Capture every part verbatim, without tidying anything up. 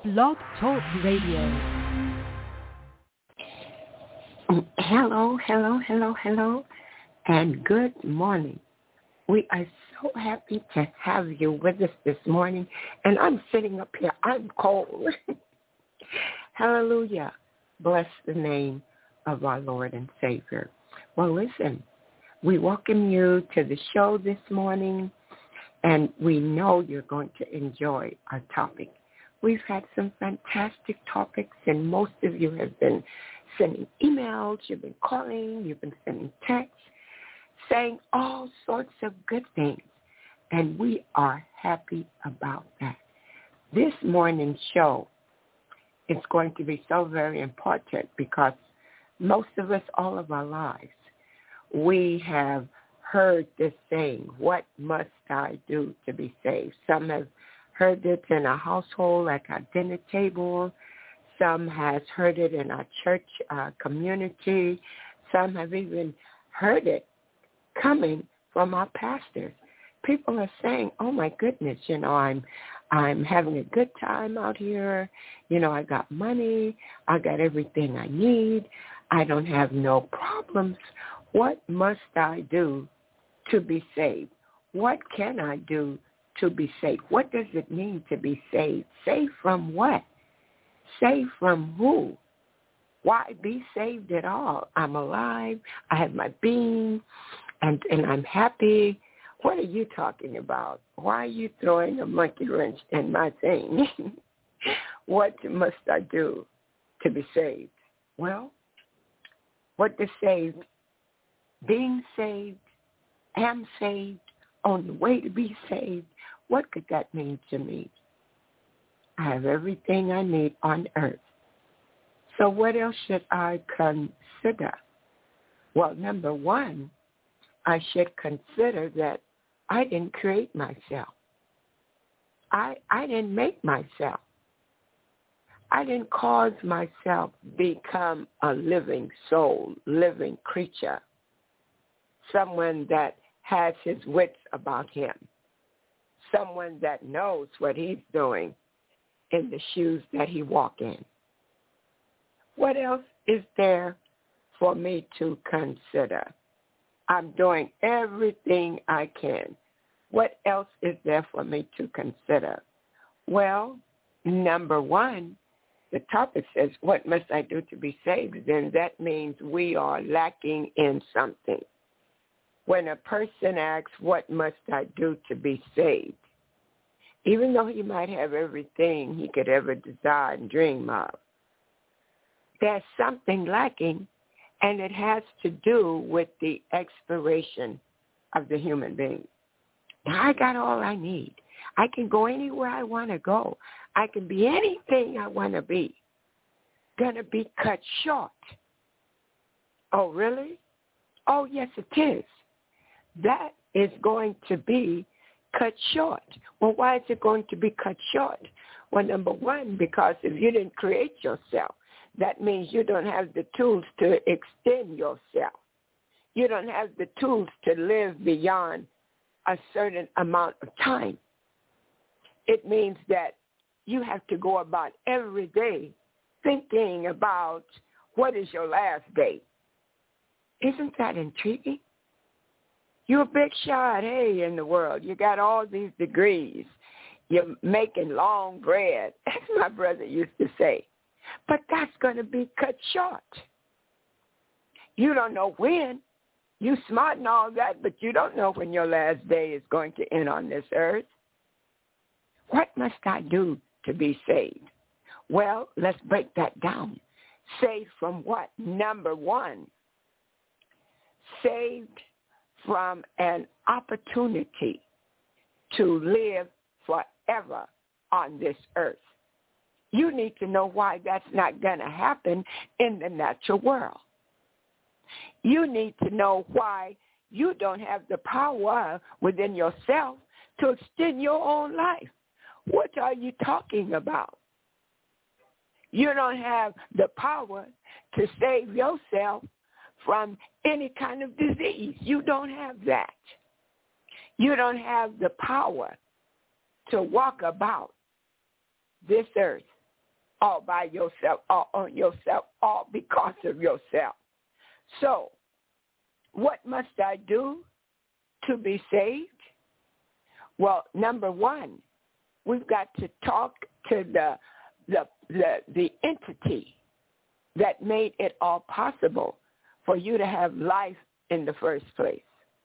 Blog Talk Radio. Hello, hello, hello, hello, and good morning. We are so happy to have you with us this morning, and I'm sitting up here. I'm cold. Hallelujah. Bless the name of our Lord and Savior. Well, listen, we welcome you to the show this morning, and we know you're going to enjoy our topic. We've had some fantastic topics, and most of you have been sending emails, you've been calling, you've been sending texts, saying all sorts of good things, and we are happy about that. This morning's show is going to be so very important because most of us, all of our lives, we have heard this saying, what must I do to be saved? Some have heard it in a household, like our dinner table. Some has heard it in our church uh, community. Some have even heard it coming from our pastors. People are saying, oh, my goodness, you know, I'm I'm having a good time out here. You know, I got money. I got everything I need. I don't have no problems. What must I do to be saved? What can I do to be saved? What does it mean to be saved? Saved from what? Saved from who? Why be saved at all? I'm alive. I have my being, and, and I'm happy. What are you talking about? Why are you throwing a monkey wrench in my thing? What must I do to be saved? Well, what does saved, being saved, am saved, on the way to be saved, what could that mean to me? I have everything I need on earth. So what else should I consider? Well, number one, I should consider that I didn't create myself. I I didn't make myself. I didn't cause myself become a living soul, living creature, someone that has his wits about him, someone that knows what he's doing in the shoes that he walks in. What else is there for me to consider? I'm doing everything I can. What else is there for me to consider? Well, number one, the topic says, what must I do to be saved? Then that means we are lacking in something. When a person asks, what must I do to be saved? Even though he might have everything he could ever desire and dream of, there's something lacking, and it has to do with the exploration of the human being. Now, I got all I need. I can go anywhere I want to go. I can be anything I want to be. Going to be cut short. Oh, really? Oh, yes, it is. That is going to be cut short. Well, why is it going to be cut short? Well, number one, because if you didn't create yourself, that means you don't have the tools to extend yourself. You don't have the tools to live beyond a certain amount of time. It means that you have to go about every day thinking about what is your last day. Isn't that intriguing? You're a big shot, hey, in the world. You got all these degrees. You're making long bread, as my brother used to say. But that's going to be cut short. You don't know when. You smart and all that, but you don't know when your last day is going to end on this earth. What must I do to be saved? Well, let's break that down. Saved from what? Number one, saved from an opportunity to live forever on this earth. You need to know why that's not going to happen in the natural world. You need to know why you don't have the power within yourself to extend your own life. What are you talking about? You don't have the power to save yourself from any kind of disease. You don't have that. You don't have the power to walk about this earth all by yourself, all on yourself, all because of yourself. So, what must I do to be saved? Well, number one, we've got to talk to the the the, the entity that made it all possible for you to have life in the first place.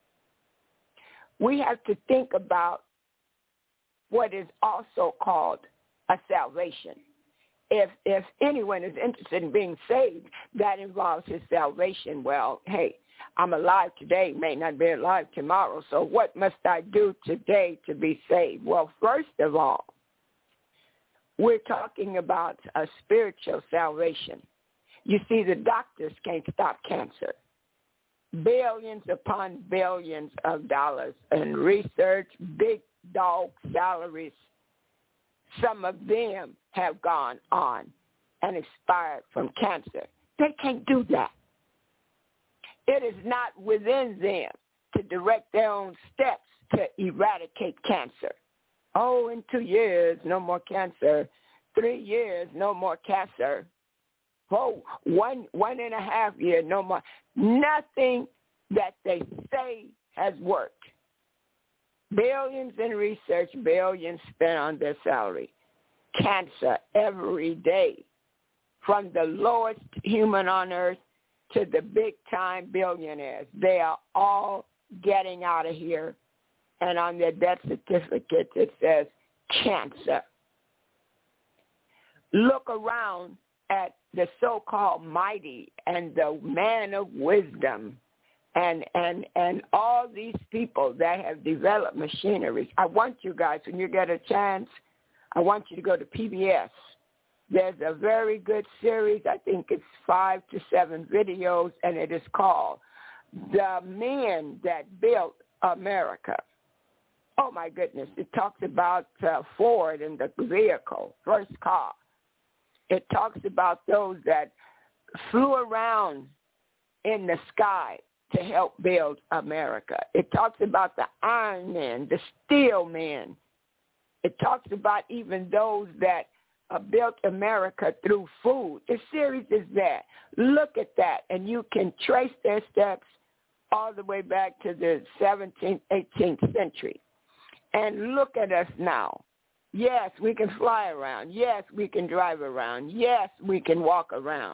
We have to think about what is also called a salvation. If if anyone is interested in being saved, that involves his salvation. Well, hey, I'm alive today, may not be alive tomorrow, so what must I do today to be saved? Well, first of all, we're talking about a spiritual salvation. You see, the doctors can't stop cancer. Billions upon billions of dollars in research, big dog salaries. Some of them have gone on and expired from cancer. They can't do that. It is not within them to direct their own steps to eradicate cancer. Oh, in two years, no more cancer. Three years, no more cancer. Oh, one, one and a half year, no more. Nothing that they say has worked. Billions in research, billions spent on their salary. Cancer every day, from the lowest human on earth to the big-time billionaires. They are all getting out of here, and on their death certificate it says cancer. Look around at the so-called mighty and the man of wisdom and and and all these people that have developed machinery. I want you guys, when you get a chance, I want you to go to P B S. There's a very good series, I think it's five to seven videos, and it is called The Men That Built America. Oh, my goodness. It talks about uh, Ford and the vehicle, first car. It talks about those that flew around in the sky to help build America. It talks about the iron men, the steel men. It talks about even those that uh, built America through food. The series is there. Look at that, and you can trace their steps all the way back to the seventeenth, eighteenth century. And look at us now. Yes, we can fly around. Yes, we can drive around. Yes, we can walk around.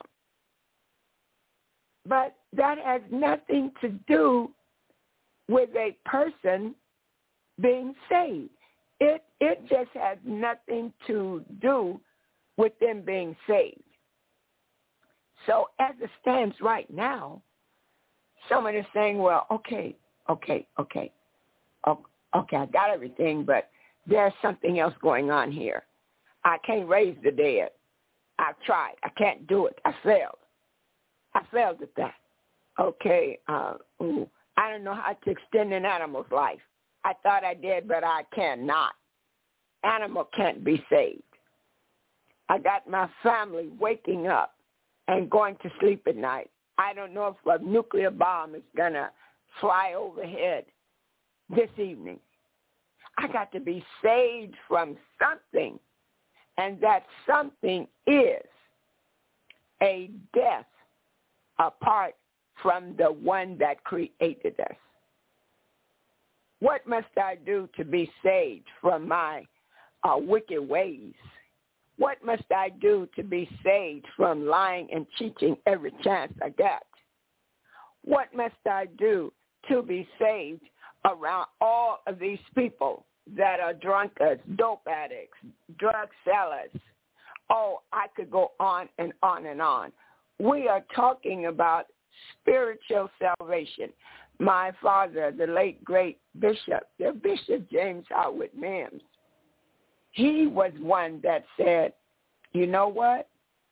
But that has nothing to do with a person being saved. It it just has nothing to do with them being saved. So as it stands right now, someone is saying, well, okay, okay, okay, okay, I got everything, but there's something else going on here. I can't raise the dead. I've tried. I can't do it. I failed. I failed at that. Okay, uh, ooh, I don't know how to extend an animal's life. I thought I did, but I cannot. Animal can't be saved. I got my family waking up and going to sleep at night. I don't know if a nuclear bomb is going to fly overhead this evening. I got to be saved from something, and that something is a death apart from the one that created us. What must I do to be saved from my uh, wicked ways? What must I do to be saved from lying and cheating every chance I get? What must I do to be saved around all of these people that are drunkards, dope addicts, drug sellers? Oh, I could go on and on and on. We are talking about spiritual salvation. My father, the late, great bishop, the Bishop James Howard Mims, he was one that said, you know what?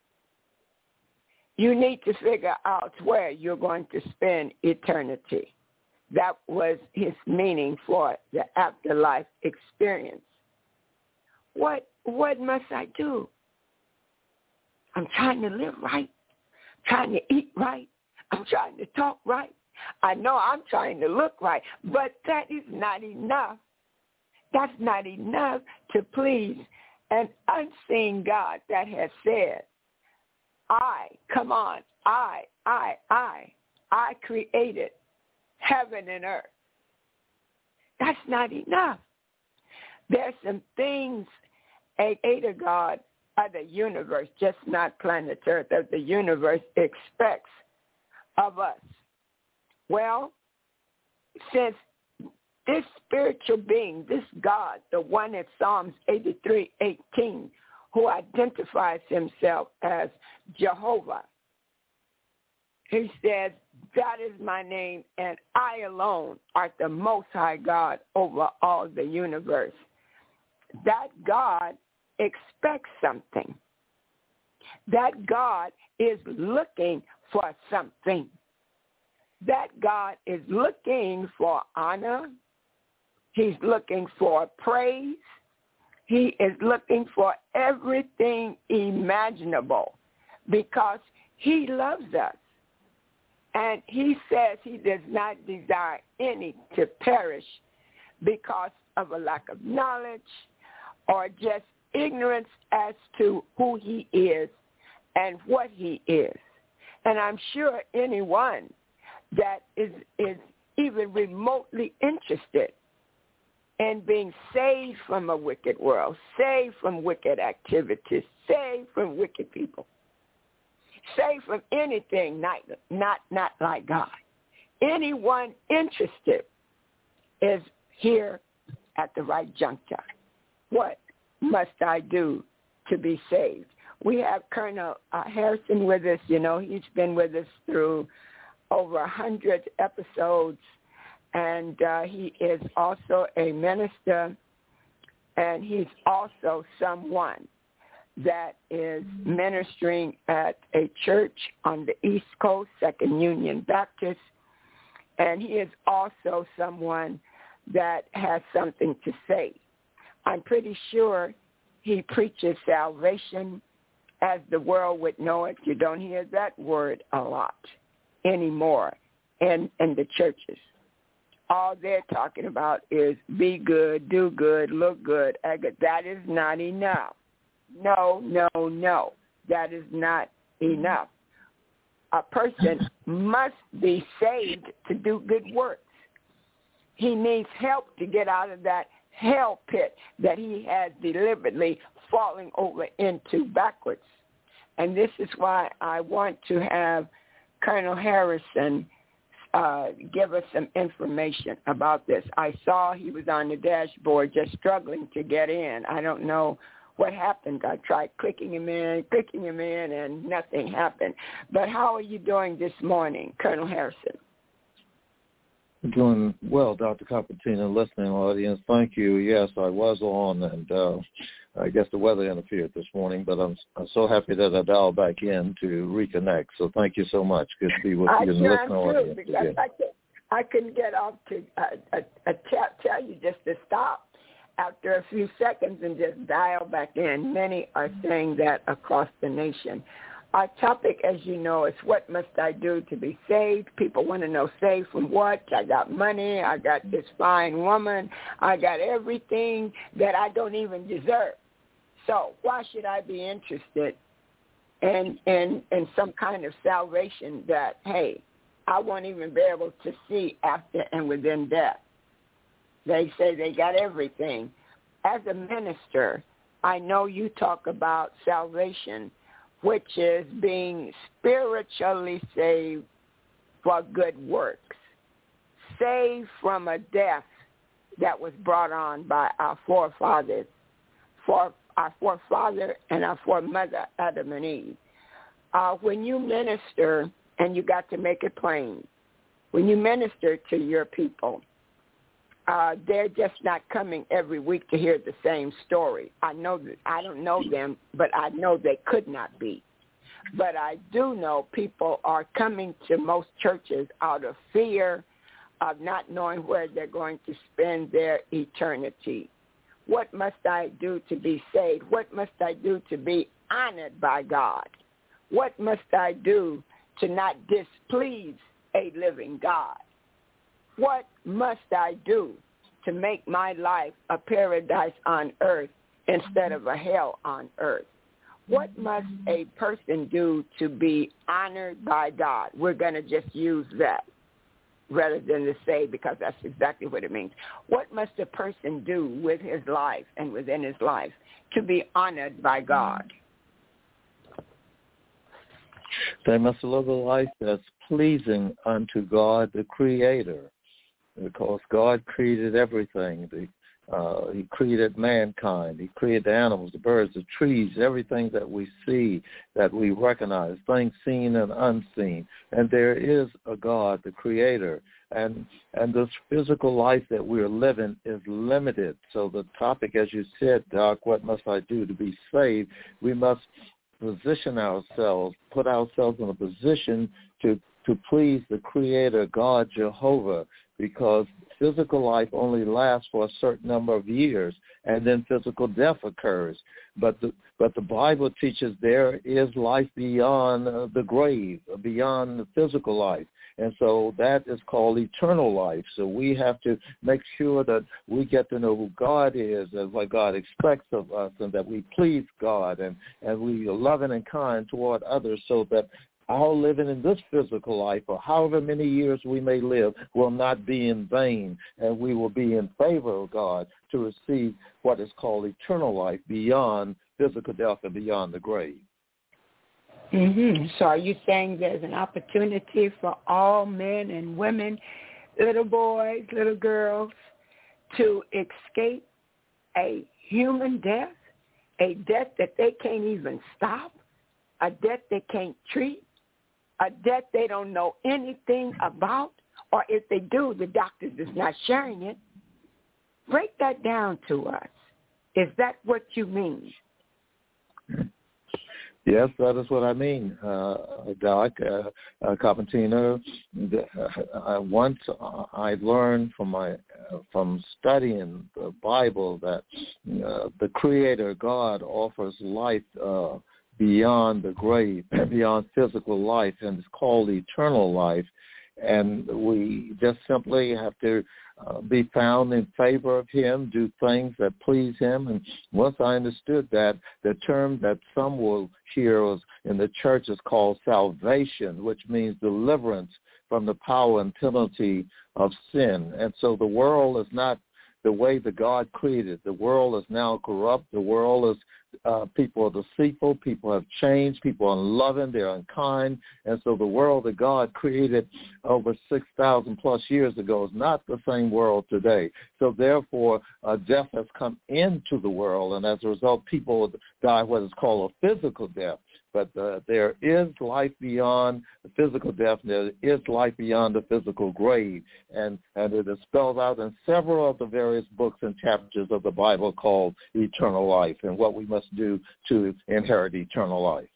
You need to figure out where you're going to spend eternity. That was his meaning for the afterlife experience. What, what must I do? I'm trying to live right, trying to eat right. I'm trying to talk right. I know I'm trying to look right, but that is not enough. That's not enough to please an unseen God that has said, I, come on, I, I, I, I created heaven and earth. That's not enough. There's some things a creator God of the universe, just not planet Earth, of the universe expects of us. Well, since this spiritual being, this God, the one in Psalms eighty-three eighteen, who identifies himself as Jehovah, he says, that is my name, and I alone art the Most High God over all the universe. That God expects something. That God is looking for something. That God is looking for honor. He's looking for praise. He is looking for everything imaginable because he loves us. And he says he does not desire any to perish because of a lack of knowledge or just ignorance as to who he is and what he is. And I'm sure anyone that is, is even remotely interested in being saved from a wicked world, saved from wicked activities, saved from wicked people, saved from anything not, not, not like God. Anyone interested is here at the right juncture. What must I do to be saved? We have Colonel uh, Harrison with us. You know, he's been with us through over a hundred episodes, and uh, he is also a minister, and he's also someone that is ministering at a church on the East Coast, Second Union Baptist, and he is also someone that has something to say. I'm pretty sure he preaches salvation as the world would know it. You don't hear that word a lot anymore in, in the churches. All they're talking about is be good, do good, look good. That is not enough. No, no, no. That is not enough. A person must be saved to do good works. He needs help to get out of that hell pit that he has deliberately falling over into backwards. And this is why I want to have Colonel Harrison uh, give us some information about this. I saw he was on the dashboard just struggling to get in. I don't know what happened. I tried clicking him in, clicking him in, and nothing happened. But how are you doing this morning, Colonel Harrison? Doing well, Doctor Capatina, listening audience. Thank you. Yes, I was on, and uh, I guess the weather interfered this morning, but I'm, I'm so happy that I dialed back in to reconnect. So thank you so much. Good to be with I you and sure listening audience because again. I, could, I couldn't get off to uh, uh, uh, tell, tell you just to stop after a few seconds and just dial back in. Many are saying that across the nation. Our topic, as you know, is what must I do to be saved? People want to know saved from what? I got money. I got this fine woman. I got everything that I don't even deserve. So why should I be interested in, in, in some kind of salvation that, hey, I won't even be able to see after and within death? They say they got everything. As a minister, I know you talk about salvation, which is being spiritually saved for good works, saved from a death that was brought on by our forefathers, for our forefather and our foremother, Adam and Eve. Uh, when you minister, and you got to make it plain, when you minister to your people, Uh, they're just not coming every week to hear the same story. I know that I don't know them, but I know they could not be. But I do know people are coming to most churches out of fear of not knowing where they're going to spend their eternity. What must I do to be saved? What must I do to be honored by God? What must I do to not displease a living God? What must I do to make my life a paradise on earth instead of a hell on earth. What must a person do to be honored by God? We're going to just use that rather than to say, because that's exactly what it means. What must a person do with his life and within his life to be honored by God? They must live a life that's pleasing unto God, the Creator, because God created everything. The, uh, he created mankind. He created the animals, the birds, the trees, everything that we see, that we recognize, things seen and unseen. And there is a God, the Creator. And and this physical life that we're living is limited. So the topic, as you said, Doc, what must I do to be saved? We must position ourselves, put ourselves in a position to, to please the Creator, God, Jehovah, because physical life only lasts for a certain number of years, and then physical death occurs. But the, but the Bible teaches there is life beyond uh, the grave, beyond the physical life. And so that is called eternal life. So we have to make sure that we get to know who God is and what God expects of us, and that we please God, and, and we are loving and kind toward others, so that our living in this physical life, or however many years we may live, will not be in vain, and we will be in favor of God to receive what is called eternal life beyond physical death and beyond the grave. Mm-hmm. So are you saying there's an opportunity for all men and women, little boys, little girls, to escape a human death, a death that they can't even stop, a death they can't treat, a death they don't know anything about, or if they do, the doctor is not sharing it? Break that down to us. Is that what you mean? Yes, that is what I mean, uh, Doc, uh, uh, Carpentina. Uh, once I learned from my uh, from studying the Bible that uh, the Creator, God, offers life uh, beyond the grave, beyond physical life, and it's called eternal life. And we just simply have to uh, be found in favor of him, do things that please him. And once I understood that, the term that some will hear was in the church is called salvation, which means deliverance from the power and penalty of sin. And so the world is not the way that God created. The world is now corrupt. The world is, uh, people are deceitful. People have changed. People are unloving. They're unkind. And so the world that God created over six thousand plus years ago is not the same world today. So therefore, uh, death has come into the world. And as a result, people die what is called a physical death. But uh, there is life beyond the physical death. There is life beyond the physical grave. And, and it is spelled out in several of the various books and chapters of the Bible called eternal life, and what we must do to inherit eternal life.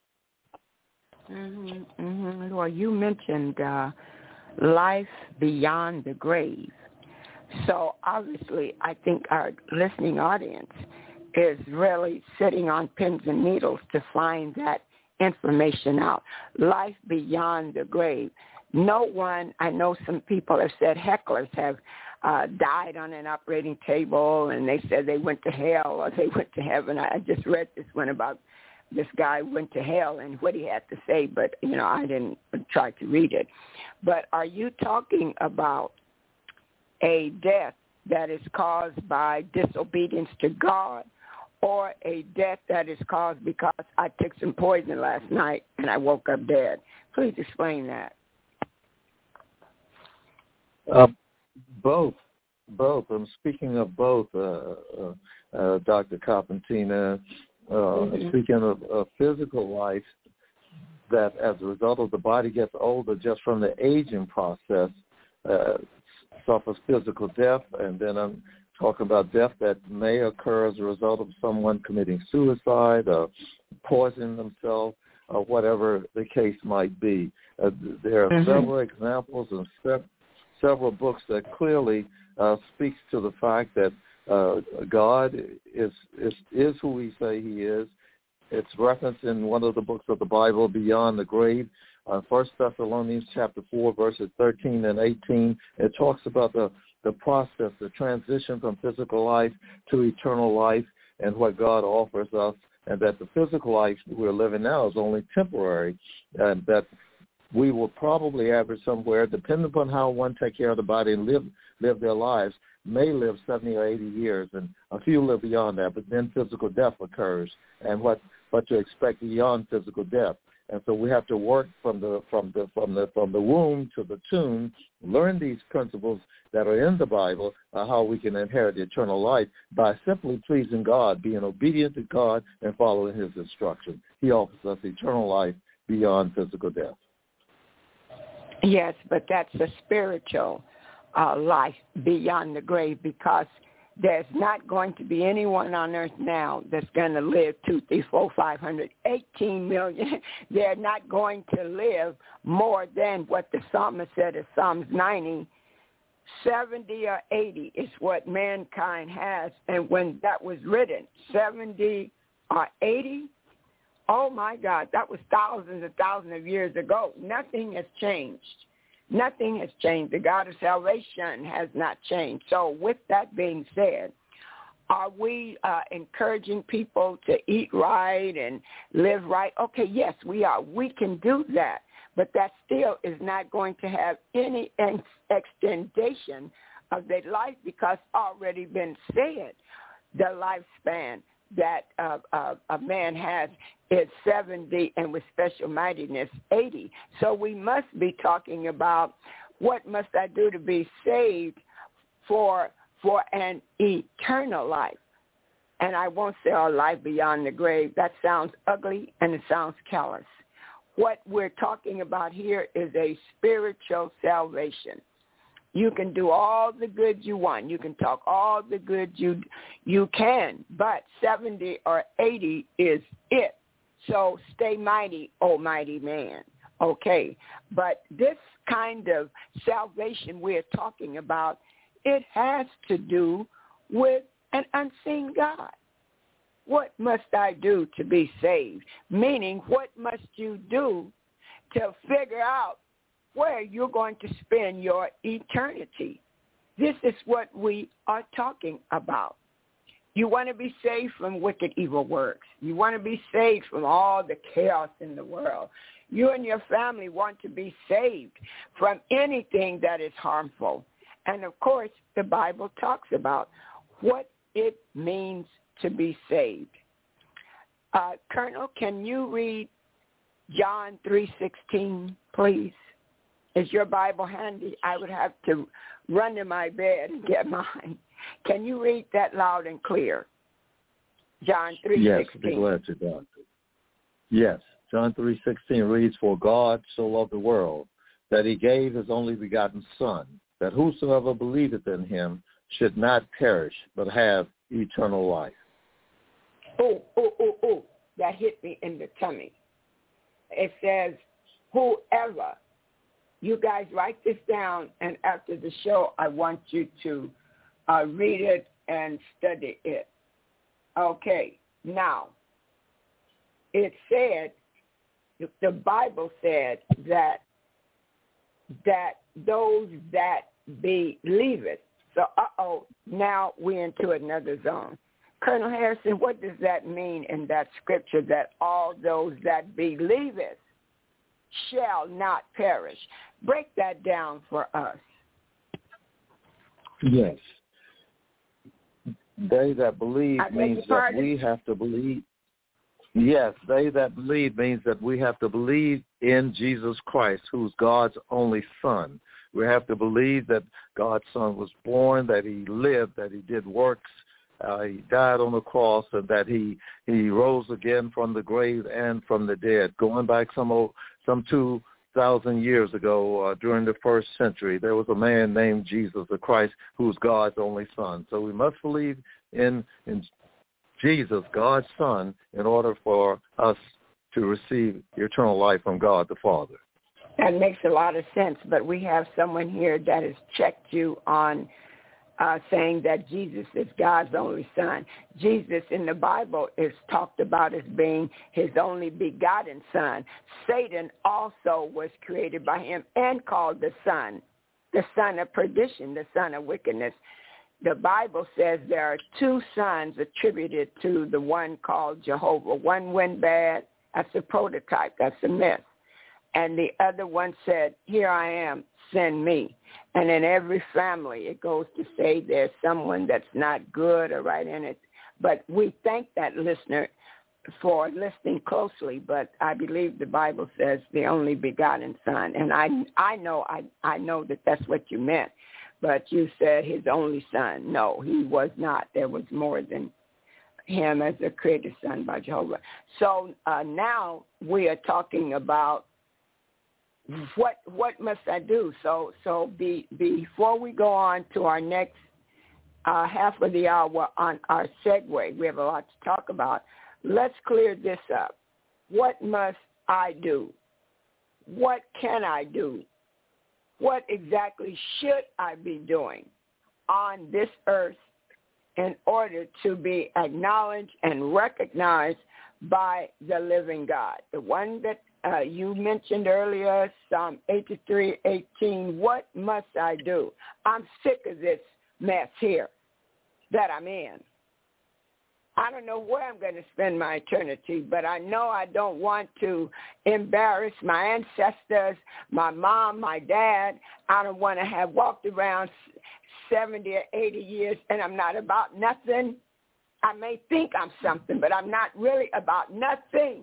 Mm-hmm, mm-hmm. Well, you mentioned uh, life beyond the grave. So obviously, I think our listening audience is really sitting on pins and needles to find that information out. Life beyond the grave. No one, I know some people have said hecklers have uh, died on an operating table, and they said they went to hell or they went to heaven. I just read this one about this guy went to hell and what he had to say, but, you know, I didn't try to read it. But are you talking about a death that is caused by disobedience to God, or a death that is caused because I took some poison last night and I woke up dead? Please explain that. Uh, both, both. I'm speaking of both, uh, uh, uh, Doctor Carpentina. Uh, mm-hmm. Speaking of, of physical life, that as a result of the body gets older just from the aging process, uh, suffers physical death, and then I'm talking about death that may occur as a result of someone committing suicide or poisoning themselves, or whatever the case might be. Uh, there are mm-hmm. several examples and se- several books that clearly uh, speaks to the fact that uh, God is, is is who we say he is. It's referenced in one of the books of the Bible, Beyond the Grave. Uh, First Thessalonians chapter four, verses thirteen and eighteen. It talks about the, the process, the transition from physical life to eternal life. and what God offers us, and that the physical life we're living now is only temporary, and that we will probably average somewhere, depending upon how one take care of the body and live live their lives, may live seventy or eighty years, and a few live beyond that, but then physical death occurs, and what, what to expect beyond physical death. And so we have to work from the from the from the from the womb to the tomb, learn these principles that are in the Bible, uh, how we can inherit eternal life by simply pleasing God, being obedient to God, and following His instruction. He offers us eternal life beyond physical death. Yes, but that's a spiritual uh, life beyond the grave, because there's not going to be anyone on earth now that's going to live two, three, four, five hundred, eighteen million. They're not going to live more than what the psalmist said in Psalms ninety. seventy or eighty is what mankind has. And when that was written, seventy or eighty, oh my God, that was thousands and thousands of years ago. Nothing has changed. Nothing has changed. The God of salvation has not changed. So with that being said, are we uh, encouraging people to eat right and live right? Okay, yes, we are. We can do that. But that still is not going to have any ex- extendation of their life, because already been said the lifespan that uh, uh, a man has is seventy, and with special mightiness, eighty. So we must be talking about what must I do to be saved for for an eternal life. And I won't say a life beyond the grave. That sounds ugly and it sounds callous. What we're talking about here is a spiritual salvation. You can do all the good you want. You can talk all the good you you can, but seventy or eighty is it. So stay mighty, oh mighty man. Okay, but this kind of salvation we're talking about, it has to do with an unseen God. What must I do to be saved? Meaning, what must you do to figure out where you're going to spend your eternity? This is what we are talking about. You want to be saved from wicked, evil works. You want to be saved from all the chaos in the world. You and your family want to be saved from anything that is harmful. And, of course, the Bible talks about what it means to be saved. Uh, Colonel, can you read John three sixteen, please? Is your Bible handy? I would have to run to my bed and get mine. Can you read that loud and clear? John three sixteen. Yes, be glad to, Doctor. Yes, John three sixteen reads, "For God so loved the world that he gave his only begotten Son, that whosoever believeth in him should not perish, but have eternal life." Oh, oh, oh, oh, that hit me in the tummy. It says, whoever. You guys write this down, and after the show, I want you to uh, read it and study it. Okay, now, it said, the Bible said that that those that believe it. So, uh-oh, now we're into another zone. Colonel Harrison, what does that mean in that scripture, that all those that believe it shall not perish? Break that down for us. Yes. They that believe means that we have to believe. Yes, they that believe means that we have to believe in Jesus Christ, who's God's only Son. We have to believe that God's Son was born, that he lived, that he did works, uh, he died on the cross, and that he he rose again from the grave and from the dead. Going back some old, some two thousand years ago, uh, during the first century, there was a man named Jesus the Christ, who's God's only Son. So we must believe in in Jesus, God's Son, in order for us to receive eternal life from God the Father. That makes a lot of sense, but we have someone here that has checked you on uh, saying that Jesus is God's only Son. Jesus in the Bible is talked about as being his only begotten Son. Satan also was created by him and called the Son, the son of perdition, the son of wickedness. the Bible says there are two sons attributed to the one called Jehovah. One went bad. That's a prototype. That's a myth. And the other one said, here I am, send me. And in every family, it goes to say there's someone that's not good or right in it. But we thank that listener for listening closely. But I believe the Bible says the only begotten Son. And I I know I, I know that that's what you meant. But you said his only son. No, he was not. There was more than him as a created son by Jehovah. So uh, now we are talking about what what must I do. So so be, before we go on to our next uh, half of the hour on our segue, we have a lot to talk about. Let's clear this up. What must I do? What can I do? What exactly should I be doing on this earth in order to be acknowledged and recognized by the living God? The one that uh, you mentioned earlier, Psalm eighty-three eighteen, what must I do? I'm sick of this mess here that I'm in. I don't know where I'm going to spend my eternity, but I know I don't want to embarrass my ancestors, my mom, my dad. I don't want to have walked around seventy or eighty years and I'm not about nothing. I may think I'm something, but I'm not really about nothing.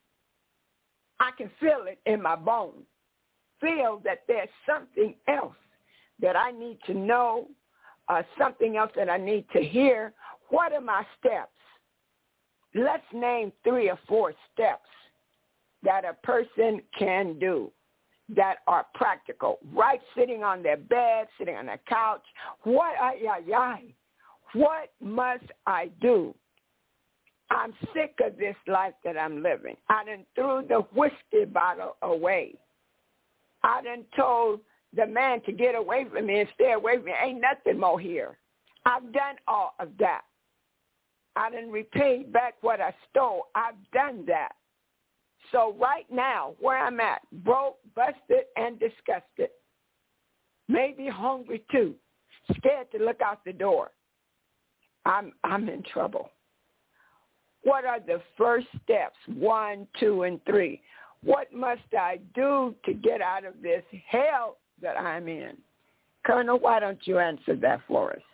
I can feel it in my bones, feel that there's something else that I need to know, uh, something else that I need to hear. What are my steps? Let's name three or four steps that a person can do that are practical, right sitting on their bed, sitting on their couch. What, ay, ay, ay, what must I do? I'm sick of this life that I'm living. I done threw the whiskey bottle away. I done told the man to get away from me and stay away from me. Ain't nothing more here. I've done all of that. I done repaid back what I stole. I've done that. So right now, where I'm at, broke, busted, and disgusted, maybe hungry too, scared to look out the door, I'm I'm in trouble. What are the first steps, one, two, and three? What must I do to get out of this hell that I'm in? Colonel, why don't you answer that for us?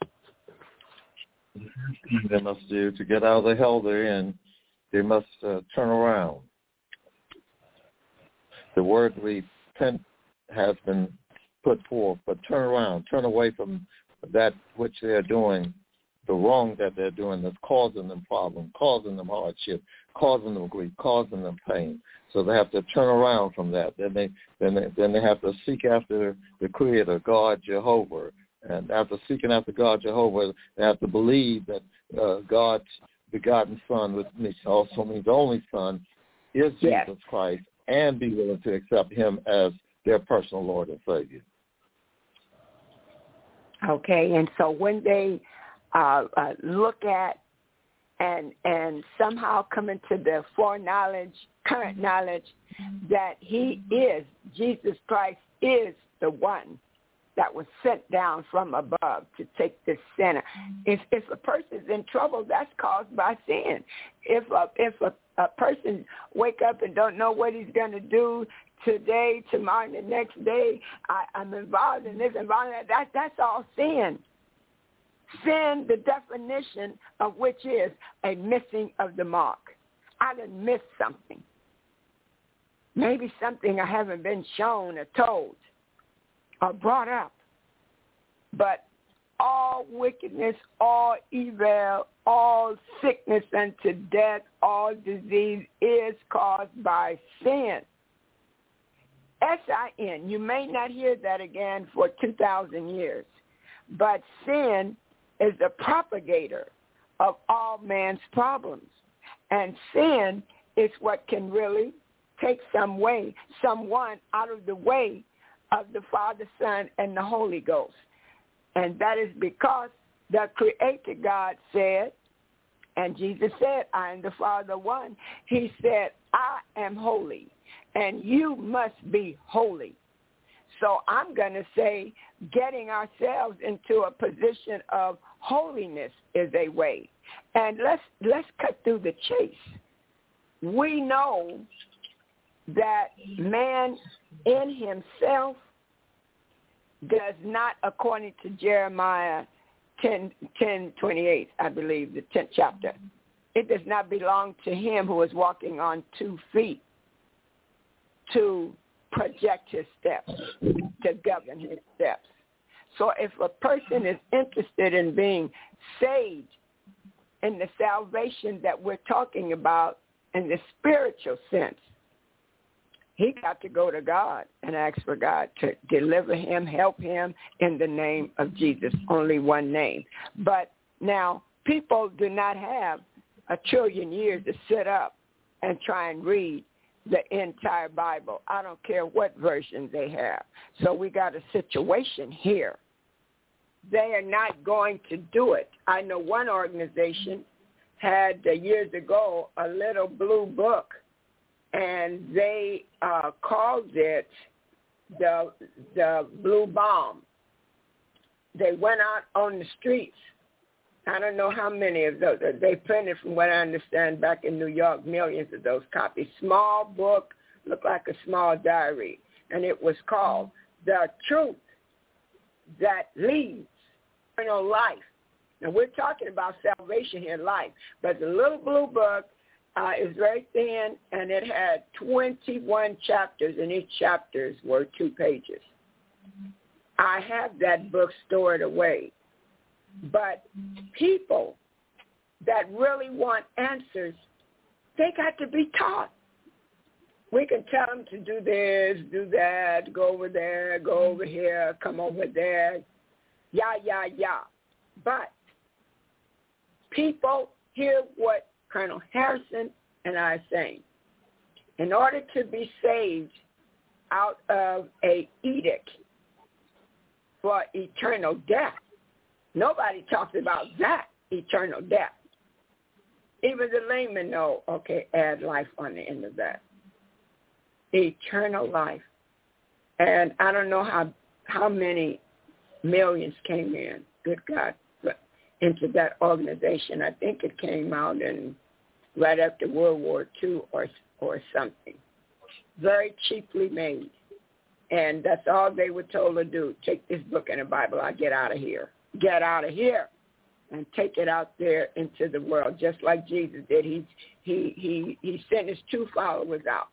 They must do to get out of the hell they're in. They must uh, turn around. The word repent has been put forth, but turn around, turn away from that which they're doing, the wrong that they're doing that's causing them problems, causing them hardship, causing them grief, causing them pain. So they have to turn around from that. Then they then they, then they have to seek after the Creator, God, Jehovah. And after seeking after God, Jehovah, they have to believe that uh, God's begotten Son, which also means only Son, is yes. Jesus Christ, and be willing to accept him as their personal Lord and Savior. Okay, and so when they uh, uh, look at and and somehow come into the foreknowledge, current knowledge that he is, Jesus Christ is the one that was sent down from above to take the sinner. If if a person's in trouble, that's caused by sin. If a, if a, a person wake up and don't know what he's going to do today, tomorrow, and the next day, I, I'm involved in this, involved in that, that, that's all sin. Sin, the definition of which is a missing of the mark. I done missed something. Maybe something I haven't been shown or told or brought up. But all wickedness, all evil, all sickness unto death, all disease is caused by sin. S I N, you may not hear that again for two thousand years, but sin is the propagator of all man's problems. And sin is what can really take some way, someone out of the way of the Father, Son, and the Holy Ghost. And that is because the Creator God said, and Jesus said, I am the Father one. He said, I am holy, and you must be holy. So I'm going to say getting ourselves into a position of holiness is a way. And let's let's cut through the chase. We know that man in himself does not, according to Jeremiah ten, ten twenty-eight, I believe, the tenth chapter, it does not belong to him who is walking on two feet to project his steps, to govern his steps. So if a person is interested in being saved in the salvation that we're talking about in the spiritual sense, he got to go to God and ask for God to deliver him, help him in the name of Jesus, only one name. But now people do not have a trillion years to sit up and try and read the entire Bible. I don't care what version they have. So we got a situation here. They are not going to do it. I know one organization had uh, years ago a little blue book, and they uh, called it the the Blue Bomb. They went out on the streets. I don't know how many of those. They printed, from what I understand, back in New York, millions of those copies. Small book, looked like a small diary, and it was called The Truth That Leads Eternal Life. Now, we're talking about salvation here, life, but the little blue book Uh, is very thin, and it had twenty-one chapters, and each chapters were two pages. I have that book stored away. But people that really want answers, they got to be taught. We can tell them to do this, do that, go over there, go over here, come over there, yah, yah, yah. But people hear what Colonel Harrison and I are saying. In order to be saved out of a edict for eternal death, nobody talks about that, eternal death. Even the laymen know, okay, add life on the end of that. Eternal life. And I don't know how how many millions came in, good God, into that organization. I think it came out in right after World War Two or or something. Very cheaply made. And that's all they were told to do. Take this book and the Bible. I get out of here. Get out of here. And take it out there into the world, just like Jesus did. He he he he sent his two followers out.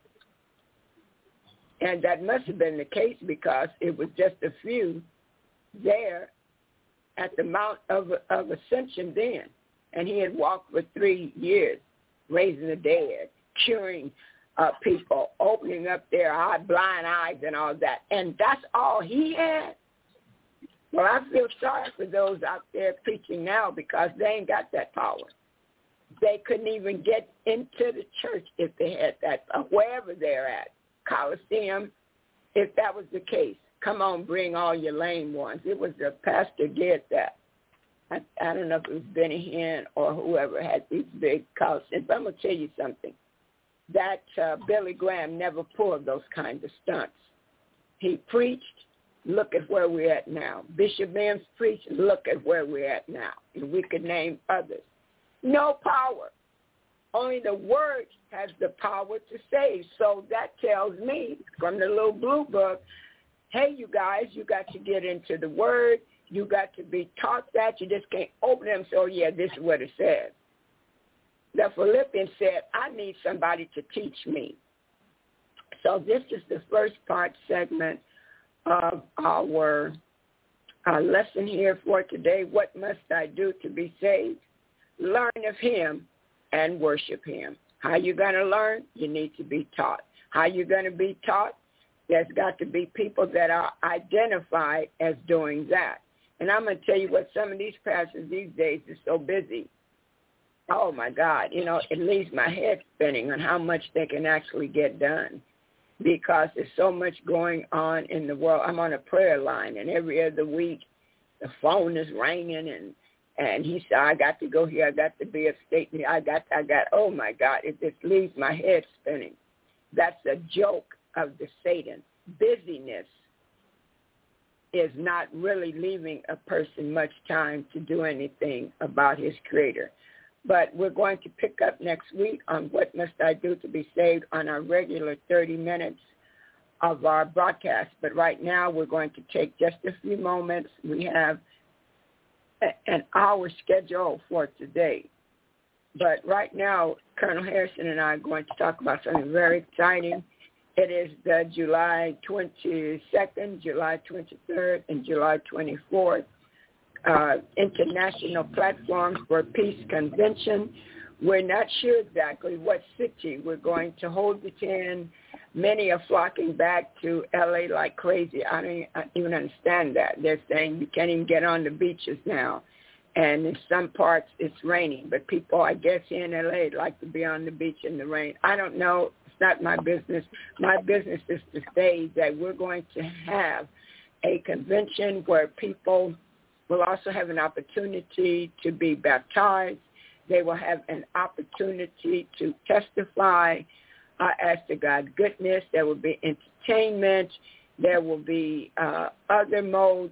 And that must have been the case because it was just a few there at the Mount of, of Ascension then. And he had walked for three years, raising the dead, curing uh, people, opening up their eye, blind eyes and all that. And that's all he had. Well, I feel sorry for those out there preaching now because they ain't got that power. They couldn't even get into the church if they had that, uh, wherever they're at, Coliseum, if that was the case. Come on, bring all your lame ones. It was the pastor did that. I, I don't know if it was Benny Hinn or whoever had these big Coliseums. But I'm going to tell you something. That uh, Billy Graham never pulled those kinds of stunts. He preached. Look at where we're at now. Bishop Mims preached. Look at where we're at now. And we could name others. No power. Only the word has the power to save. So that tells me from the little blue book, hey, you guys, you got to get into the word. You got to be taught that. You just can't open them and say, oh, yeah, this is what it says. The Philippians said, I need somebody to teach me. So this is the first part segment of our, our lesson here for today. What must I do to be saved? Learn of him and worship him. How you going to learn? You need to be taught. How you going to be taught? There's got to be people that are identified as doing that. And I'm going to tell you what, some of these pastors these days are so busy. Oh, my God. You know, it leaves my head spinning on how much they can actually get done because there's so much going on in the world. I'm on a prayer line, and every other week the phone is ringing, and, and he said, I got to go here. I got to be upstate. I got, I got, oh, my God. It just leaves my head spinning. That's a joke of the Satan. Busyness is not really leaving a person much time to do anything about his Creator. But we're going to pick up next week on What Must I Do to Be Saved on our regular thirty minutes of our broadcast. But right now we're going to take just a few moments. We have an hour schedule for today. But right now, Colonel Harrison and I are going to talk about something very exciting. It is the July twenty-second, July twenty-third, and July twenty-fourth uh, International Platforms for Peace Convention. We're not sure exactly what city we're going to hold it in. Many are flocking back to L A like crazy. I don't even understand that. They're saying you can't even get on the beaches now. And in some parts it's raining. But people, I guess, here in L A like to be on the beach in the rain. I don't know. It's not my business. My business is to say that we're going to have a convention where people will also have an opportunity to be baptized. They will have an opportunity to testify uh, as to God's goodness. There will be entertainment. There will be uh, other modes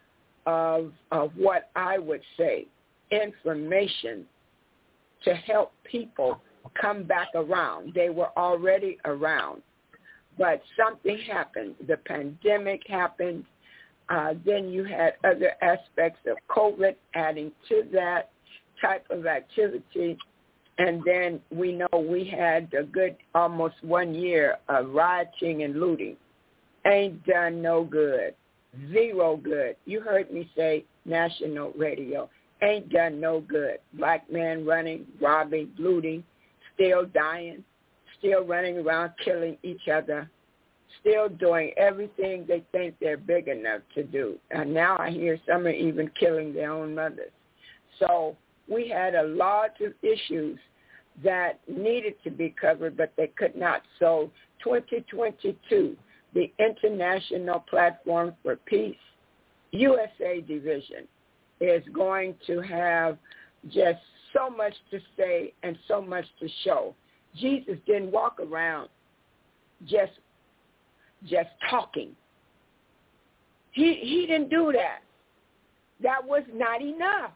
of, of what I would say, information to help people come back around. They were already around, but something happened. The pandemic happened. Uh, then you had other aspects of COVID adding to that type of activity. And then we know we had a good almost one year of rioting and looting. Ain't done no good. Zero good. You heard me say national radio. Ain't done no good. Black men running, robbing, looting, still dying, still running around killing each other, still doing everything they think they're big enough to do. And now I hear some are even killing their own mothers. So we had a lot of issues that needed to be covered, but they could not. So twenty twenty-two, the International Platform for Peace, U S A Division, is going to have just so much to say and so much to show. Jesus didn't walk around just just talking. He he didn't do that. That was not enough.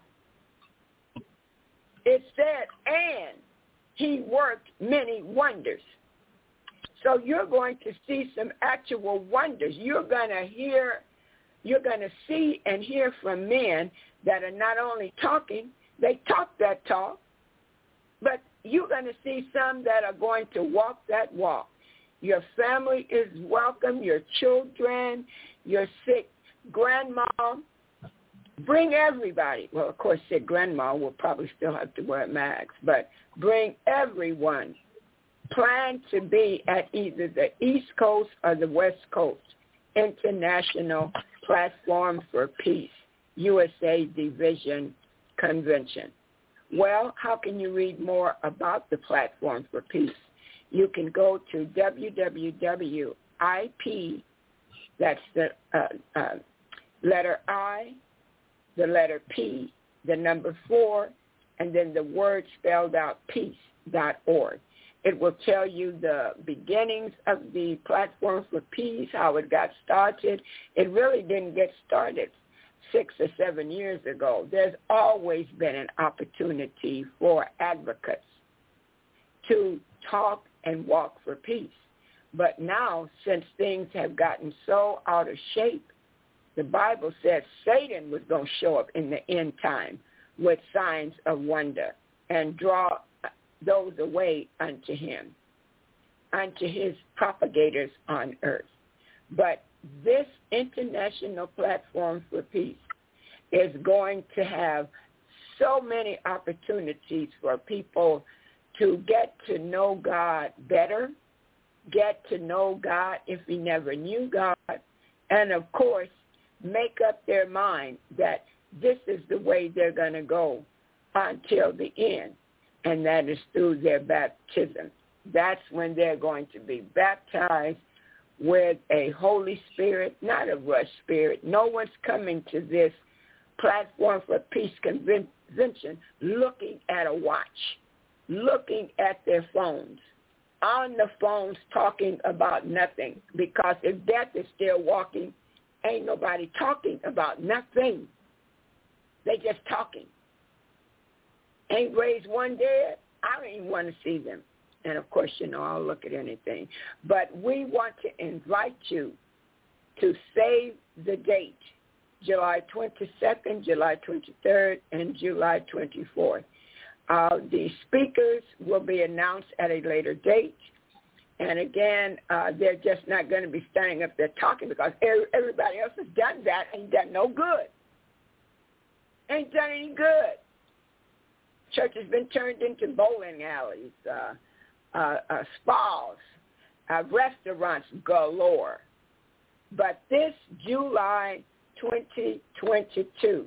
It said, and he worked many wonders. So you're going to see some actual wonders. You're going to hear, you're going to see and hear from men that are not only talking, they talk that talk, but you're going to see some that are going to walk that walk. Your family is welcome, your children, your sick grandma. Bring everybody. Well, of course, sick grandma will probably still have to wear masks, but bring everyone. Plan to be at either the East Coast or the West Coast. International Platform for Peace, U S A Division Convention. Well, how can you read more about the Platform for Peace? You can go to w w w dot I P, that's the uh, uh, letter I, the letter P, the number four, and then the word spelled out peace dot org. It will tell you the beginnings of the Platform for Peace, how it got started. It really didn't get started six or seven years ago. There's always been an opportunity for advocates to talk and walk for peace. But now, since things have gotten so out of shape, the Bible says Satan was going to show up in the end time with signs of wonder and draw those away unto him, unto his propagators on earth. But this International Platform for Peace is going to have so many opportunities for people to get to know God better, get to know God if he never knew God, and of course, make up their mind that this is the way they're going to go until the end, and that is through their baptism. That's when they're going to be baptized with a Holy Spirit, not a rush spirit. No one's coming to this Platform for Peace convention looking at a watch, looking at their phones, on the phones talking about nothing, because if death is still walking, Ain't nobody talking about nothing. They just talking. Ain't raised one dead. I don't even want to see them. And, of course, you know, I'll look at anything. But we want to invite you to save the date, July twenty-second, July twenty-third, and July twenty-fourth. Uh, the speakers will be announced at a later date. And, again, uh, they're just not going to be standing up there talking because everybody else has done that and done no good. Ain't done any good. Church has been turned into bowling alleys, uh, uh, uh, spas, uh, restaurants galore. But this July twenty twenty-two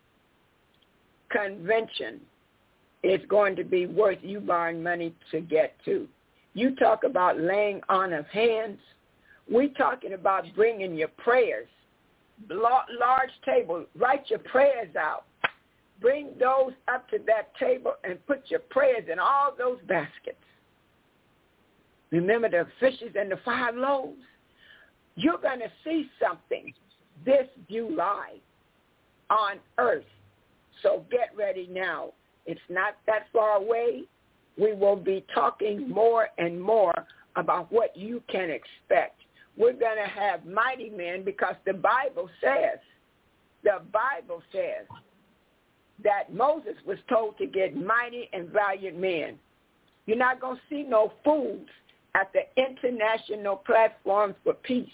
convention is going to be worth you borrowing money to get to. You talk about laying on of hands. We're talking about bringing your prayers. Large table, write your prayers out. Bring those up to that table and put your prayers in all those baskets. Remember the fishes and the five loaves? You're going to see something this July on earth. So get ready now. It's not that far away. We will be talking more and more about what you can expect. We're going to have mighty men because the Bible says, the Bible says that Moses was told to get mighty and valiant men. You're not going to see no fools at the International Platform for Peace,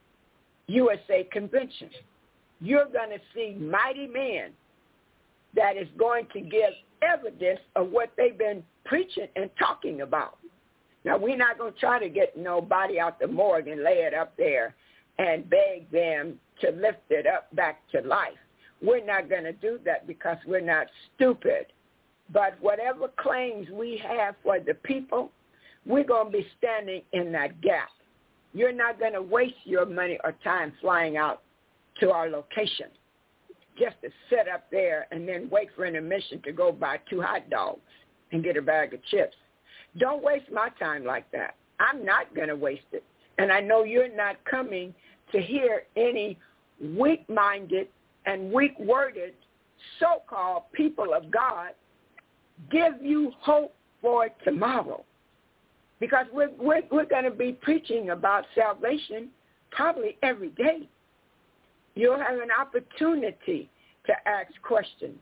U S A Convention. You're going to see mighty men that is going to give evidence of what they've been preaching and talking about. Now, we're not going to try to get nobody out the morgue and lay it up there and beg them to lift it up back to life. We're not going to do that because we're not stupid. But whatever claims we have for the people, we're going to be standing in that gap. You're not going to waste your money or time flying out to our location just to sit up there and then wait for an admission to go buy two hot dogs and get a bag of chips. Don't waste my time like that. I'm not going to waste it. And I know you're not coming to hear any weak-minded and weak-worded so-called people of God give you hope for tomorrow. Because we're, we're, we're going to be preaching about salvation probably every day. You'll have an opportunity to ask questions.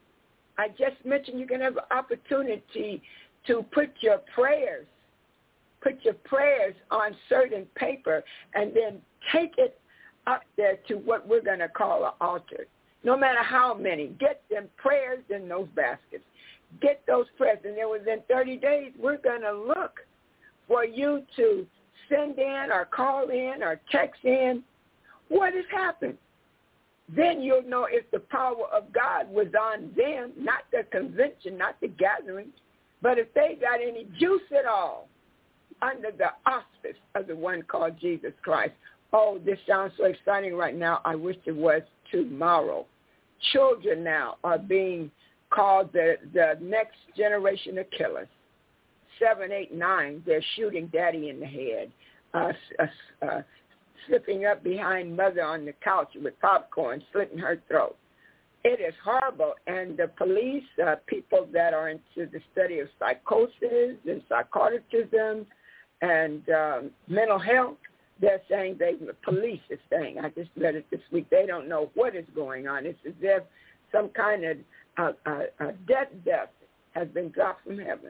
I just mentioned you can have an opportunity to put your prayers, put your prayers on certain paper and then take it up there to what we're going to call an altar. No matter how many, get them prayers in those baskets. Get those prayers. And then within thirty days, we're going to look for you to send in or call in or text in what has happened. Then you'll know if the power of God was on them, not the convention, not the gathering, but if they got any juice at all under the auspice of the one called Jesus Christ. Oh, this sounds so exciting right now. I wish it was tomorrow. Children now are being called the, the next generation of killers. Seven, eight, nine, they're shooting daddy in the head, uh, uh, uh, slipping up behind mother on the couch with popcorn, slitting her throat. It is horrible. And the police, uh, people that are into the study of psychosis and psychoticism and um, mental health, they're saying, they, the police is saying, I just read it this week, they don't know what is going on. It's as if some kind of uh, uh, uh, death death has been dropped from heaven.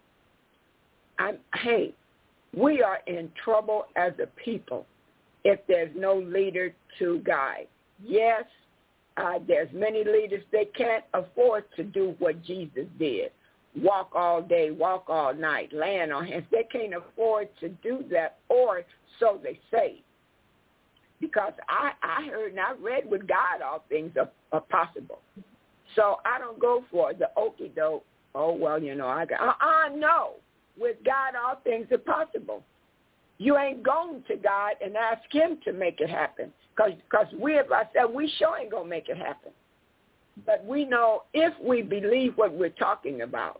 I'm, hey, we are in trouble as a people if there's no leader to guide. Yes, uh, there's many leaders, they can't afford to do what Jesus did. Walk all day, walk all night, laying on hands. They can't afford to do that, or so they say. Because I, I heard and I read with God all things are, are possible. So I don't go for the okie doke. Oh, well, you know, I got, uh-uh, no. With God, all things are possible. You ain't going to God and ask him to make it happen. Because we, as I said, we sure ain't going to make it happen. But we know if we believe what we're talking about,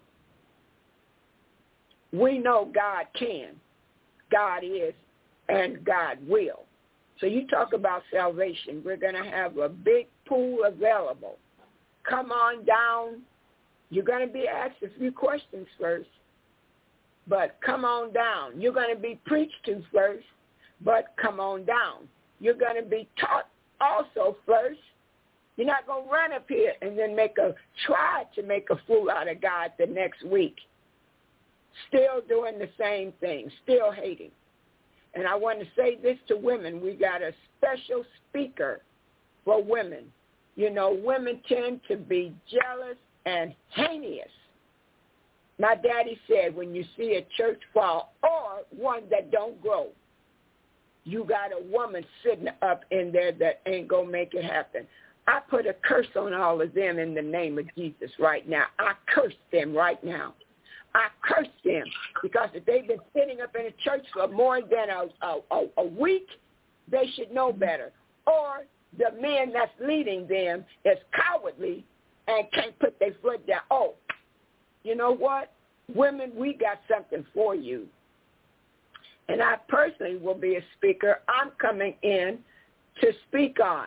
we know God can, God is, and God will. So you talk about salvation. We're going to have a big pool available. Come on down. You're going to be asked a few questions first, but come on down. You're going to be preached to first, but come on down. You're going to be taught also first. You're not going to run up here and then make a try to make a fool out of God the next week. Still doing the same thing, still hating. And I want to say this to women. We got a special speaker for women. You know, women tend to be jealous and heinous. My daddy said when you see a church fall or one that don't grow, you got a woman sitting up in there that ain't going to make it happen. I put a curse on all of them in the name of Jesus right now. I curse them right now. I curse them because if they've been sitting up in a church for more than a, a, a week, they should know better. Or the man that's leading them is cowardly and can't put their foot down. Oh, you know what? Women, we got something for you. And I personally will be a speaker. I'm coming in to speak on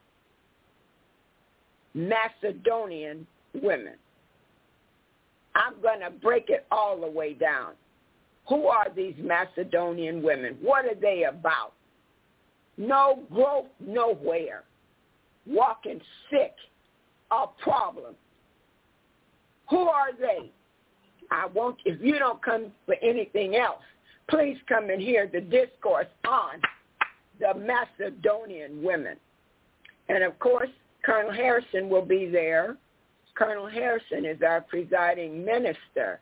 Macedonian women. I'm going to break it all the way down. Who are these Macedonian women? What are they about? No growth nowhere. Walking sick. A problem. Who are they? I want, if you don't come for anything else, please come and hear the discourse on the Macedonian women. And, of course, Colonel Harrison will be there. Colonel Harrison is our presiding minister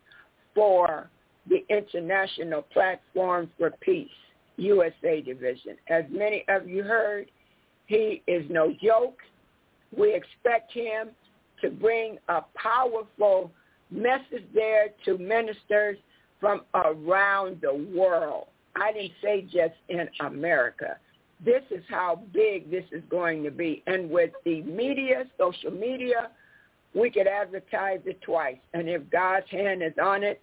for the International Platform for Peace, U S A Division. As many of you heard, he is no joke. We expect him to bring a powerful message there to ministers from around the world. I didn't say just in America. This is how big this is going to be. And with the media, social media, we could advertise it twice. And if God's hand is on it,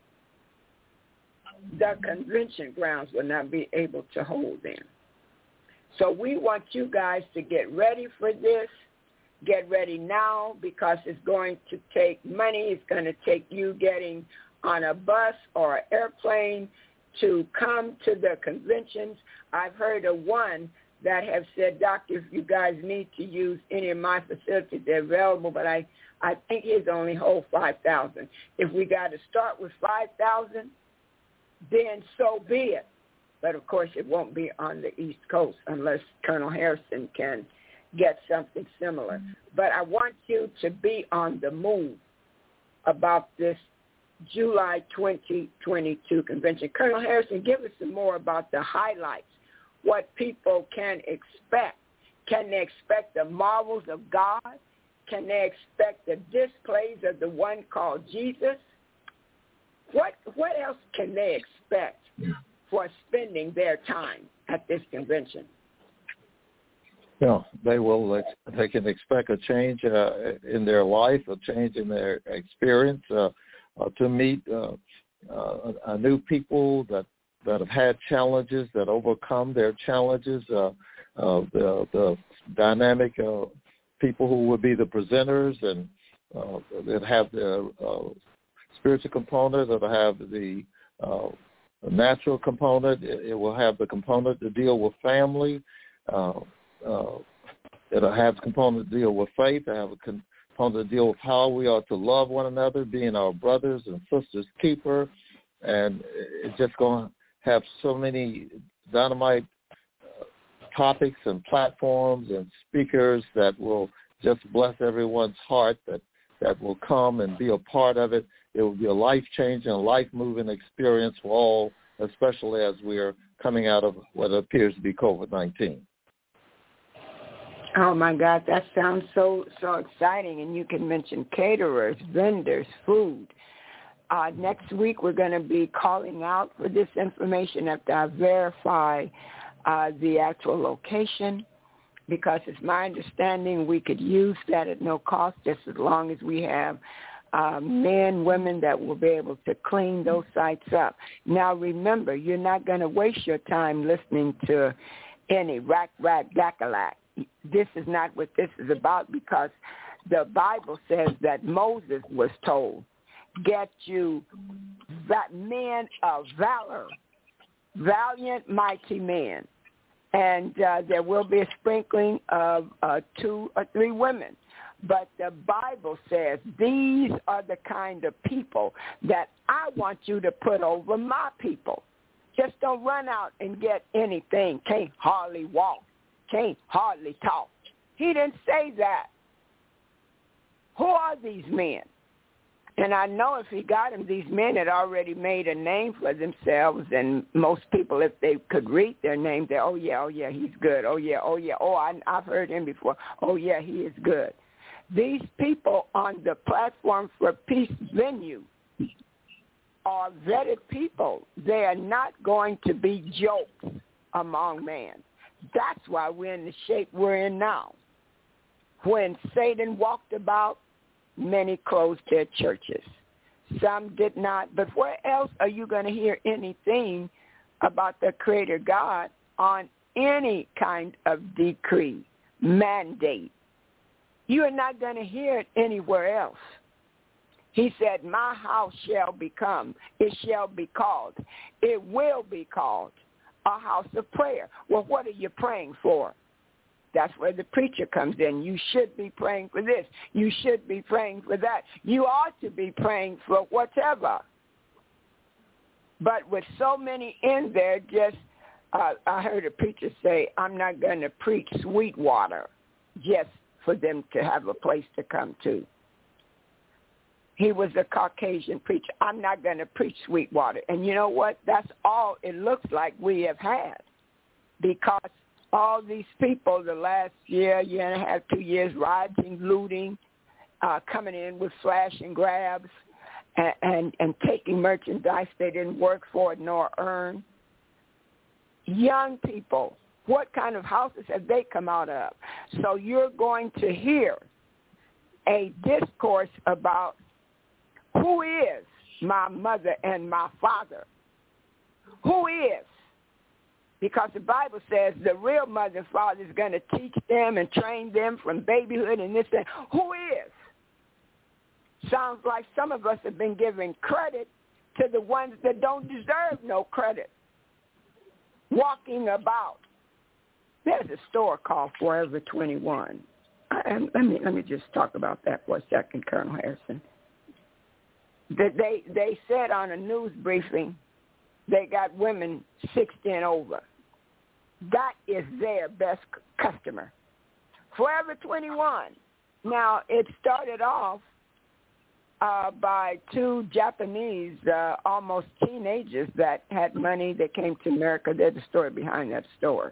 the convention grounds will not be able to hold them. So we want you guys to get ready for this. Get ready now because it's going to take money. It's going to take you getting on a bus or an airplane to come to the conventions. I've heard of one that have said, doctor, if you guys need to use any of my facilities, they're available, but I, I think his only hold five thousand. If we got to start with five thousand, then so be it. But, of course, it won't be on the East Coast unless Colonel Harrison can get something similar. But I want you to be on the move about this July twenty twenty-two convention. Colonel Harrison, give us some more about the highlights, what people can expect. Can they expect the marvels of God? Can they expect the displays of the one called Jesus? What what else can they expect for spending their time at this convention? Yeah, they will. They can expect a change uh, in their life, a change in their experience, uh, uh, to meet uh, uh, uh, new people that, that have had challenges, that overcome their challenges. Uh, uh, the, the dynamic uh, people who will be the presenters and uh, that have the uh, spiritual component, that will have the uh, natural component. It, it will have the component to deal with family. Uh, Uh, it'll have a component to deal with faith. It'll have a component to deal with how we are to love one another, being our brothers and sisters' keeper. And it's just going to have so many dynamite uh, topics and platforms and speakers that will just bless everyone's heart, that, that will come and be a part of it. It will be a life-changing, life-moving experience for all, especially as we are coming out of what appears to be COVID nineteen. Oh, my God, that sounds so so exciting. And you can mention caterers, vendors, food. Uh, next week we're going to be calling out for this information after I verify uh, the actual location, because it's my understanding we could use that at no cost just as long as we have uh, men, women that will be able to clean those sites up. Now, remember, you're not going to waste your time listening to any rack, rack, dackalack. This is not what this is about, because the Bible says that Moses was told, get you that men of valor, valiant, mighty men. And uh, there will be a sprinkling of uh, two or three women. But the Bible says these are the kind of people that I want you to put over my people. Just don't run out and get anything. Can't hardly walk. Can't hardly talk. He didn't say that. Who are these men? And I know if he got them, these men had already made a name for themselves, and most people, if they could read their name, they, oh, yeah, oh, yeah, he's good. Oh, yeah, oh, yeah, oh, I, I've heard him before. Oh, yeah, he is good. These people on the Platform for Peace venue are vetted people. They are not going to be jokes among man. That's why we're in the shape we're in now. When Satan walked about, many closed their churches. Some did not. But where else are you going to hear anything about the Creator God on any kind of decree, mandate? You are not going to hear it anywhere else. He said, my house shall become, it shall be called, it will be called a house of prayer. Well, what are you praying for? That's where the preacher comes in. You should be praying for this. You should be praying for that. You ought to be praying for whatever. But with so many in there, just, uh, I heard a preacher say, I'm not going to preach Sweetwater just for them to have a place to come to. He was a Caucasian preacher. I'm not going to preach Sweetwater. And you know what? That's all it looks like we have had, because all these people the last year, year and a half, two years, rioting, looting, uh, coming in with flash and grabs and, and, and taking merchandise they didn't work for nor earn. Young people, what kind of houses have they come out of? So you're going to hear a discourse about who is my mother and my father. Who is? Because the Bible says the real mother and father is going to teach them and train them from babyhood and this and who is? Sounds like some of us have been giving credit to the ones that don't deserve no credit. Walking about. There's a store called Forever twenty-one. And let me let me just talk about that for a second, Colonel Harrison. That they they said on a news briefing they got women sixty and over. That is their best customer. Forever twenty-one. Now, it started off uh, by two Japanese, uh, almost teenagers that had money that came to America. There's the story behind that store.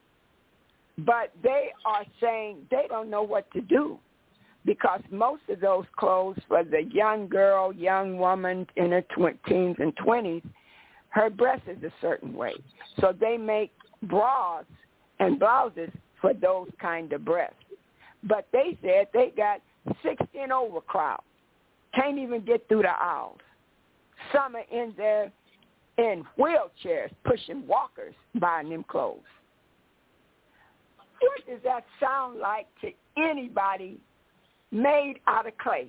But they are saying they don't know what to do, because most of those clothes for the young girl, young woman in her tw- teens and twenties, her breast is a certain way. So they make bras and blouses for those kind of breasts. But they said they got sixty and over crowd. Can't even get through the aisles. Some are in there in wheelchairs, pushing walkers, buying them clothes. What does that sound like to anybody made out of clay?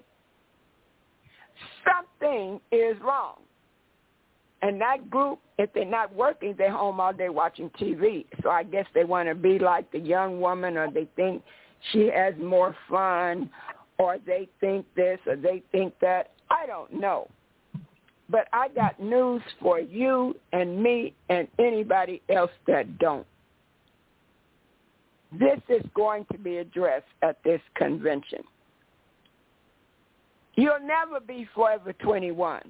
Something is wrong. And that group, if they're not working, they're home all day watching T V. So I guess they want to be like the young woman, or they think she has more fun, or they think this, or they think that. I don't know. But I got news for you and me and anybody else that don't. This is going to be addressed at this convention. You'll never be Forever twenty-one.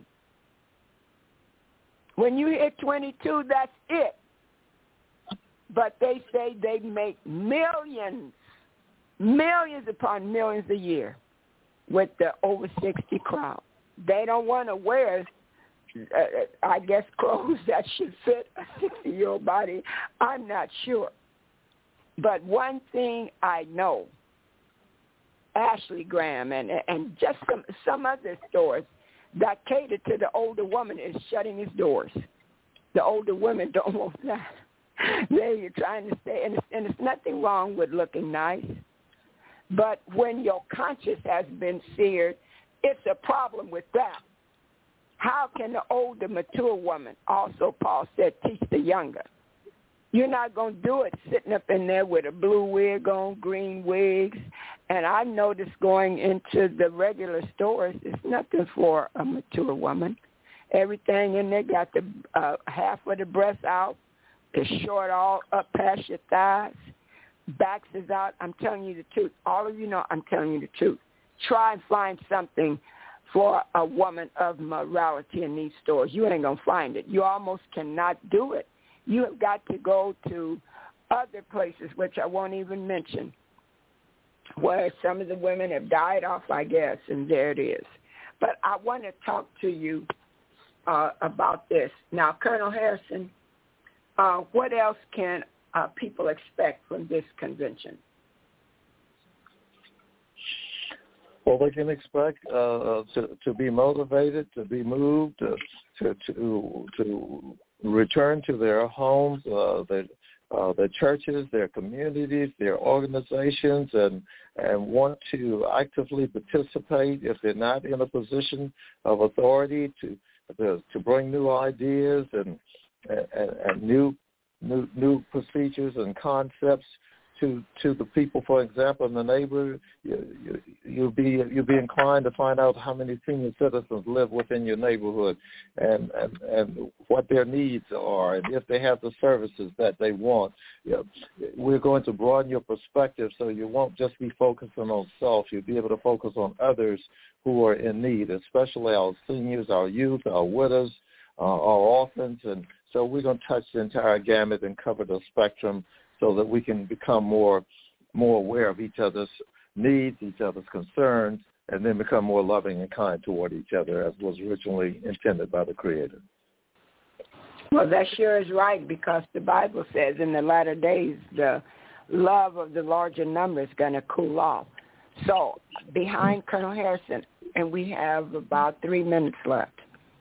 When you hit twenty-two, that's it. But they say they make millions, millions upon millions a year with the over sixty crowd. They don't want to wear, uh, I guess, clothes that should fit a sixty-year-old body. I'm not sure. But one thing I know, Ashley Graham and and just some, some other stores that cater to the older woman is shutting its doors. The older women don't want that. There you're trying to stay, and it's, and it's nothing wrong with looking nice. But when your conscience has been seared, it's a problem with that. How can the older, mature woman, also Paul said, teach the younger? You're not going to do it sitting up in there with a blue wig on, green wigs. And I noticed going into the regular stores, it's nothing for a mature woman. Everything in there got the uh, half of the breast out. It's short all up past your thighs. Backs is out. I'm telling you the truth. All of you know I'm telling you the truth. Try and find something for a woman of morality in these stores. You ain't going to find it. You almost cannot do it. You have got to go to other places, which I won't even mention, where some of the women have died off, I guess, and there it is. But I want to talk to you uh, about this. Now, Colonel Harrison, uh, what else can uh, people expect from this convention? Well, they can expect uh, to, to be motivated, to be moved, to to to, to return to their homes, uh, their, uh, their churches, their communities, their organizations, and and want to actively participate if they're not in a position of authority to to, to bring new ideas and, and, and new new new procedures and concepts to to the people. For example, in the neighborhood, you, you, you'll be you'll be inclined to find out how many senior citizens live within your neighborhood, and and, and what their needs are, and if they have the services that they want. You know, we're going to broaden your perspective, so you won't just be focusing on self. You'll be able to focus on others who are in need, especially our seniors, our youth, our widows, uh, our orphans, and so we're going to touch the entire gamut and cover the spectrum, so that we can become more more aware of each other's needs, each other's concerns, and then become more loving and kind toward each other as was originally intended by the Creator. Well, that sure is right, because the Bible says in the latter days the love of the larger number is going to cool off. So behind Colonel Harrison, and we have about three minutes left,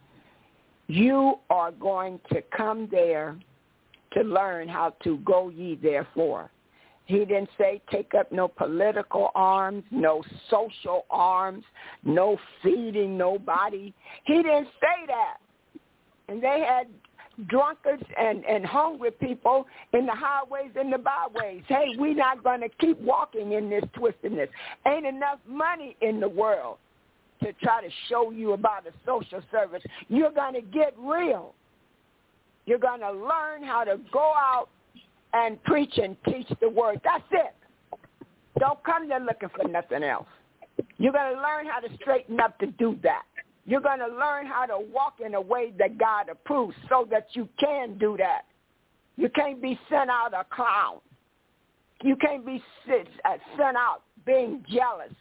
you are going to come there to learn how to go ye therefore. He didn't say take up no political arms, no social arms, no feeding nobody. He didn't say that. And they had drunkards and, and hungry people in the highways and the byways. Hey, we're not going to keep walking in this twistedness. Ain't enough money in the world to try to show you about a social service. You're going to get real. You're going to learn how to go out and preach and teach the word. That's it. Don't come there looking for nothing else. You're going to learn how to straighten up to do that. You're going to learn how to walk in a way that God approves so that you can do that. You can't be sent out a clown. You can't be sent out being jealous,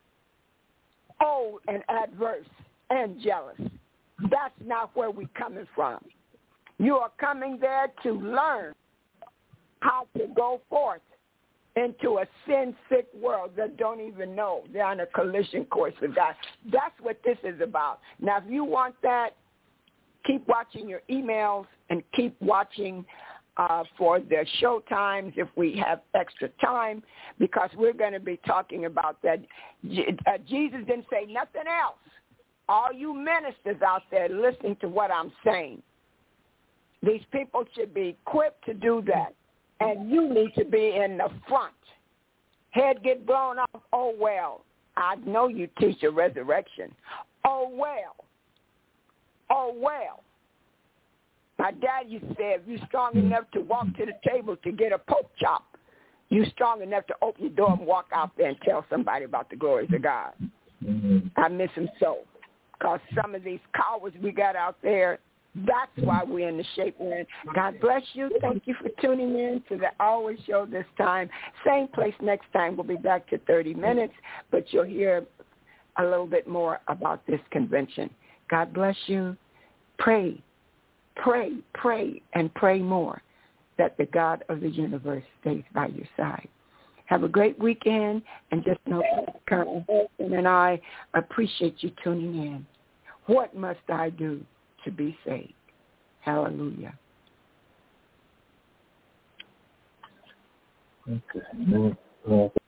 old and adverse and jealous. That's not where we're coming from. You are coming there to learn how to go forth into a sin-sick world that don't even know they're on a collision course with God. That's what this is about. Now, if you want that, keep watching your emails and keep watching uh, for the show times if we have extra time, because we're going to be talking about that. Uh, Jesus didn't say nothing else. All you ministers out there listening to what I'm saying, these people should be equipped to do that, and you need to be in the front. Head get blown off, oh, well, I know you teach a resurrection. Oh, well. Oh, well. My dad used to say, if you're strong enough to walk to the table to get a pork chop, you're strong enough to open your door and walk out there and tell somebody about the glories of God. I miss him so, because some of these cowards we got out there, that's why we're in the shape we're in. God bless you. Thank you for tuning in to the Always Show this time. Same place next time. We'll be back to thirty minutes, but you'll hear a little bit more about this convention. God bless you. Pray, pray, pray, and pray more that the God of the universe stays by your side. Have a great weekend, and just know Colonel Harrison and I appreciate you tuning in. What must I do to be saved? Hallelujah. Okay.